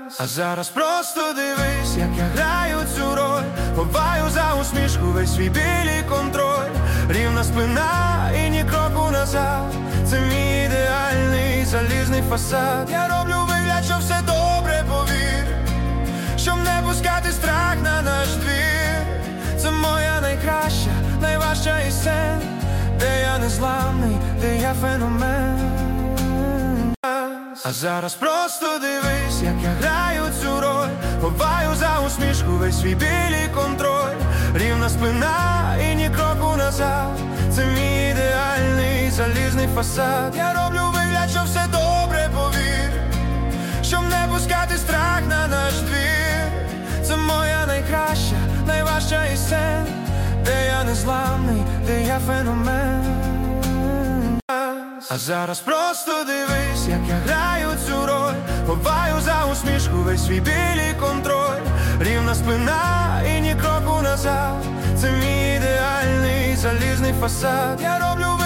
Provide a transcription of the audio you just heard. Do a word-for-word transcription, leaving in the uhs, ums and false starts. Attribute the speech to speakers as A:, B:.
A: А зараз просто дивись, як я граю цю роль. Ховаю за усмішку весь свій біль і контроль. Рівна спина і ні кроку назад. Це мій ідеальний залізний фасад. Я роблю вигляд, що все добре, повір, щоб не пускати страх на наш двір. Це моя найкраща, найважча із сцен, де я незламний, де я феномен. А зараз просто дивись, як я граю цю роль. Ховаю за усмішку весь свій біль і контроль. Рівна спина і ні кроку назад. Це мій ідеальний залізний фасад. Я роблю вигляд, що все добре, повір, щоб не пускати страх на наш двір. Це моя найкраща, найважча із сцен, де я незламний, де я феномен. А зараз просто дивись, як я граю цю роль. Ховаю за усмішку весь свій біль і контроль. Рівна спина і ні кроку назад. Це мій ідеальний залізний фасад. Я роблю